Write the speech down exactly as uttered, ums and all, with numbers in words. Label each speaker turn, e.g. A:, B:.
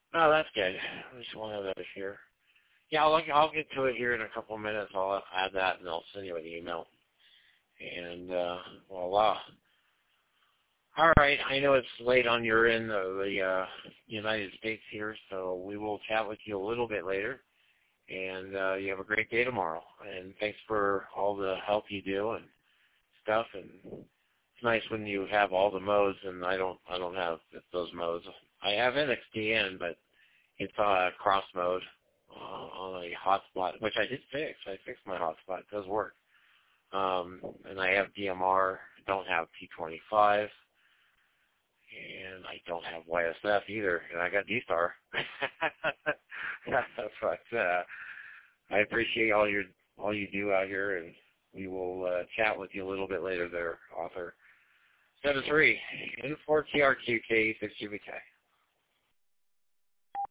A: No, that's good. I just want to have that here. Yeah, I'll, I'll get to it here in a couple of minutes. I'll add that, and I'll send you an email. And, uh, voila. All right, I know it's late on your end of the uh, United States here, so we will chat with you a little bit later. And uh, you have a great day tomorrow. And thanks for all the help you do and stuff. And it's nice when you have all the modes, and I don't. I don't have those modes. I have N X D N, but it's uh, cross mode uh, on a hotspot, which I did fix. I fixed my hotspot. It does work. Um, and I have D M R. Don't have P twenty-five. And I don't have Y S F either, and I got D-Star. But uh, I appreciate all your all you do out here, and we will uh, chat with you a little bit later there, author. seven three N four T R Q K six G B K.